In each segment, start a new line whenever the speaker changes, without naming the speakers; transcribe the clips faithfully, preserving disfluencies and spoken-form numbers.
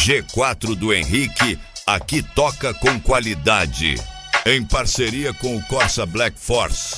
G quatro do Henrique, aqui toca com qualidade. Em parceria com o Corsa Black Force.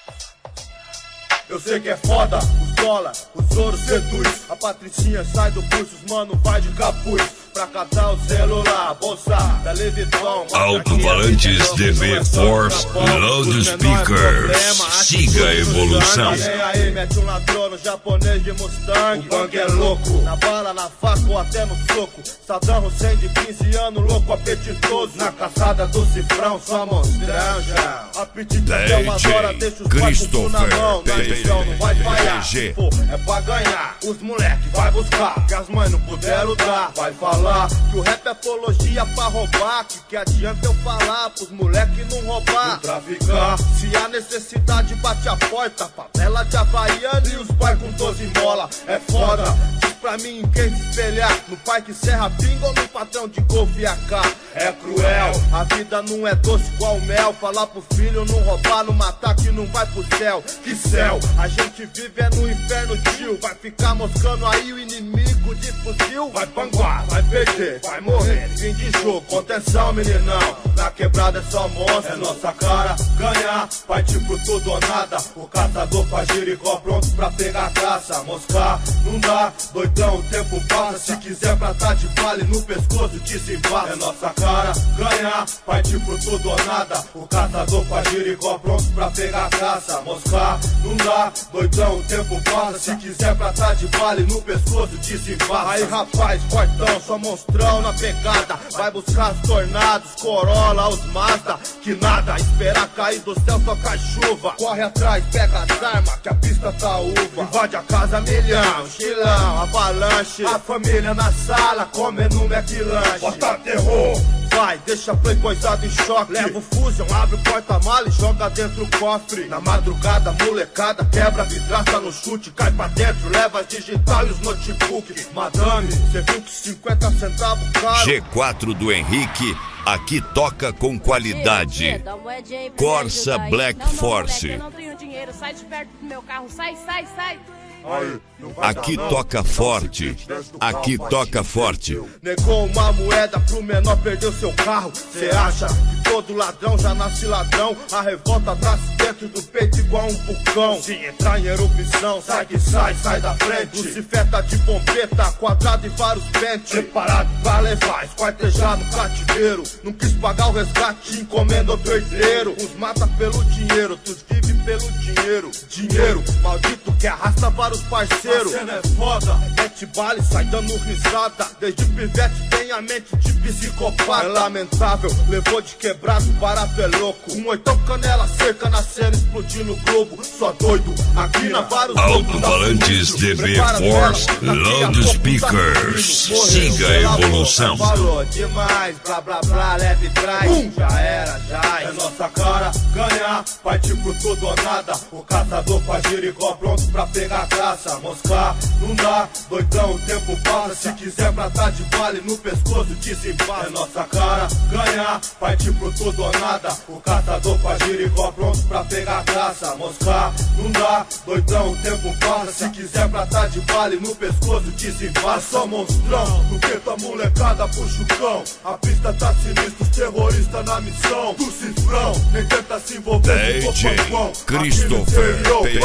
Eu sei que é foda, os dólar, os ouro seduz. A Patricinha sai do curso, os mano vai de capuz. Pra catar o celular, bolsa da Louis Vuitton.
Alto-falantes D B Force Loudspeakers. Siga a evolução.
Aí, aí, mete um ladrão no japonês de Mustang. O bang é louco, na bala, na faca ou até no soco. Saddam Hussein de quinze anos, louco, apetitoso. Na caçada do cifrão, só monstrão já. Apetite até umas horas, deixa os
Christopher
na mão. Na missão não vai falhar, se for, é pra ganhar. Os moleque vai buscar, que as mães não puderam dar. Vai falar que o rap é apologia pra roubar. Que que adianta eu falar pros moleque não roubar, não traficar. Se há necessidade bate a porta. Favela de Havaiana e os pai com doze mola. É foda, diz pra mim em quem se espelhar. No pai que serra pinga ou no patrão de golfe A K. É cruel, a vida não é doce igual mel. Falar pro filho não roubar, não matar que não vai pro céu. Que céu, a gente vive é no inferno tio. Vai ficar moscando aí o inimigo de fuzil. Vai panguar, vai perder, vai morrer, fim de jogo, contenção meninão. Na quebrada é só monstro, é nossa cara ganhar, partir pro tudo ou nada. O caçador faz Jericó pronto pra pegar a caça. Moscar, não dá, doidão, o tempo passa. Se quiser pra tá de vale no pescoço, desenvasa. É nossa cara ganhar, partir pro tudo ou nada. O caçador faz Jericó pronto pra pegar a caça. Moscar, não dá, doidão, o tempo passa. Se quiser pra tá de vale no pescoço, desenvasa. Aí rapaz, fortão, só monstrão na pegada. Vai buscar os tornados, Corolla, os Mazda. Que nada, esperar cair do céu só cai chuva. Corre atrás, pega as armas, que a pista tá uva. Invade a casa milhão, chilão, avalanche. A família na sala, comendo um McLanche. Bota terror, vai, deixa playboyzado em choque. Leva o fusion, abre o porta-mala e joga dentro o cofre. Na madrugada, molecada, quebra a vidraça no chute. Cai pra dentro, leva as digital e os notebook. Madame, cê viu que cinquenta centavos caro.
G quatro do Henrique, aqui toca com qualidade. Corsa Black Force.
Eu não tenho dinheiro, sai de perto do meu carro, sai, sai, sai.
Aqui toca forte, aqui toca forte.
Negou uma moeda pro menor, perdeu seu carro. Cê acha que todo ladrão já nasce ladrão? A revolta nasce dentro do peito igual um vulcão. Se entrar em erupção, sai que sai, sai da frente. Lucifeta de bombeta, quadrado e vários pentes. Preparado pra levar, esquartejar no cativeiro. Não quis pagar o resgate, encomenda outro herdeiro. Uns mata pelo dinheiro, outros vive pelo dinheiro. Dinheiro, maldito que arrasta vários parceiros. A cena é foda, mete bala e sai dando risada. Desde pivete tem a mente de psicopata. É lamentável, levou de quebrado, barato é louco. Um oitão canela cerca na cena, explodindo o globo. Só doido, aqui na vários
Alto-falantes D B Force Loudspeakers. Siga a evolução.
Falou demais, blá blá blá, leve trás. Hum. Já era, já é nossa cara ganhar, partir pro tudo ou nada. O caçador faz Jericó pronto pra pegar a caça. Moscar, não dá, doidão, o tempo passa. Se quiser pra tá de vale no pescoço, desenvasa. É nossa cara ganhar, partir pro tudo ou nada. O caçador faz Jericó pronto pra pegar a caça. Moscar, não dá, doidão, o tempo passa. Se quiser pra tá de vale no pescoço, desenvasa. Só monstrão, no que tua molecada puxa o cão. A pista tá sinistra, os terroristas na missão do cifrão. Nem tenta se envolver com o
D J Christopher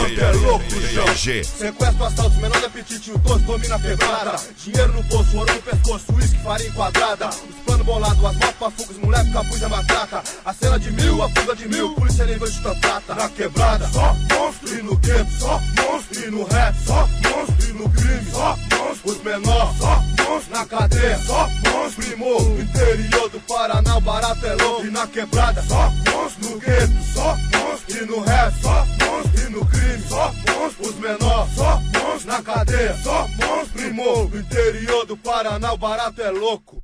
P G.
Sequestro, assaltos, menor apetite, o doce domina a quebrada. Dinheiro no bolso, ouro no pescoço, uísque, farinha quadrada. Os planos bolados, as motos pra fuga, os moleques capuz a matraca. A cena de mil, a fuga de mil, polícia nível de tantata. Na quebrada, só monstro, e no gueto, só monstro, e no rap, só monstro, e no crime, só monstro. Os menores, só monstro, na cadeia, só monstro. Primo, no interior do Paraná, o barato é louco. E na quebrada, só monstro, no gueto, só monstro. E no rap, só monstro, e no crime, só monstro. Os menores, só monstro, na cadeia, só monstro. Primo, no interior do Paraná, o barato é louco.